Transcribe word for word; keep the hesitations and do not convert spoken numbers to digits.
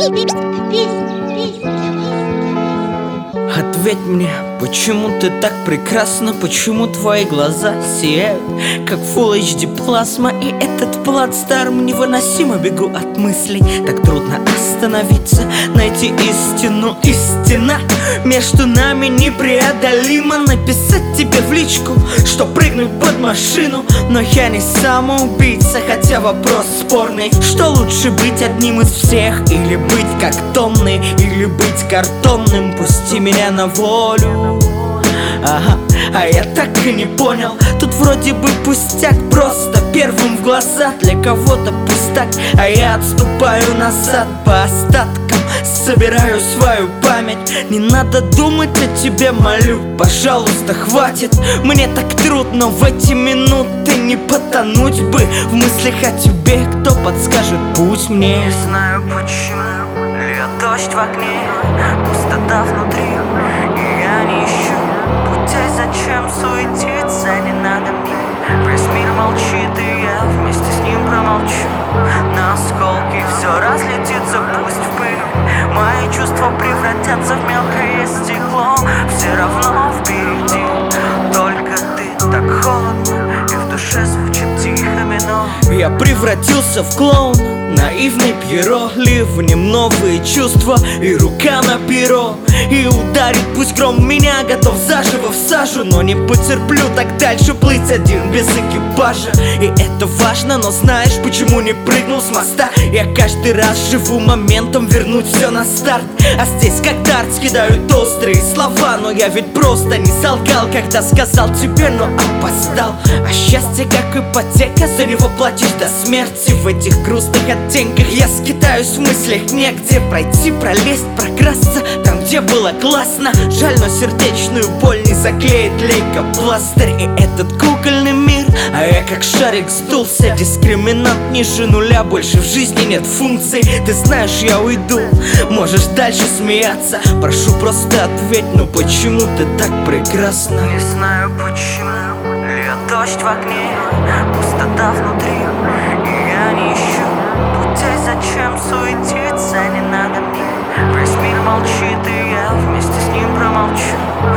Ответь мне, почему ты так прекрасна, почему твои глаза сияют, как Full эйч ди плазма. И этот плацдарм невыносимо, бегу от мыслей. Так трудно остановиться, найти истину. Истина между нами непреодолима. Написать тебе в личку, что прыгнуть под машину. Но я не самоубийца, хотя вопрос спорный. Что лучше, быть одним из всех или быть как тонны, или быть картонным? Пусти меня на волю. Ага, а я так и не понял. Тут вроде бы пустяк, просто первым в глаза. Для кого-то пустак, а я отступаю назад по остаткам, собираю свою память. Не надо думать о тебе, молю, пожалуйста, хватит. Мне так трудно в эти минуты, не потонуть бы в мыслях о тебе. Кто подскажет путь мне? Не знаю почему, льет дождь в окне, пустота внутри, и я не ищу путей. Зачем суетиться, не надо мне. Весь мир молчит, и я вместе с ним промолчу. На осколки все разлетится, пусть в пыль. Мои чувства превратятся в мелкое стекло. Все равно впереди только ты. Так холодно, и в душе звучит тихо минор. Я превратился в клоуна, наивный Пьеро. Ливнем новые чувства и рука на перо. И ударит пусть гром, меня готов заживо в сажу. Но не потерплю так дальше плыть один без экипажа. И это важно, но знаешь, почему не прыгнул с моста? Я каждый раз живу моментом вернуть все на старт. А здесь как дартс кидают острые слова. Но я ведь просто не солгал, когда сказал тебе, но опоздал. А счастье как ипотека, за него платишь до смерти. В этих грустных оттенках я скитаюсь в мыслях. Негде пройти, пролезть, прокрасться там, где было классно. Жаль, но сердечную боль не заклеит лейкопластырь. И этот кукольный мир, а я как шарик сдулся. Дискриминант ниже нуля, больше в жизни нет функций. Ты знаешь, я уйду, можешь дальше смеяться. Прошу, просто ответь, ну почему ты так прекрасна? Не знаю почему, льет дождь в окне, пустота внутри, и я не ищу путей. Зачем суетиться, не надо мне. Весь мир молчит, и я вместе с ним промолчу.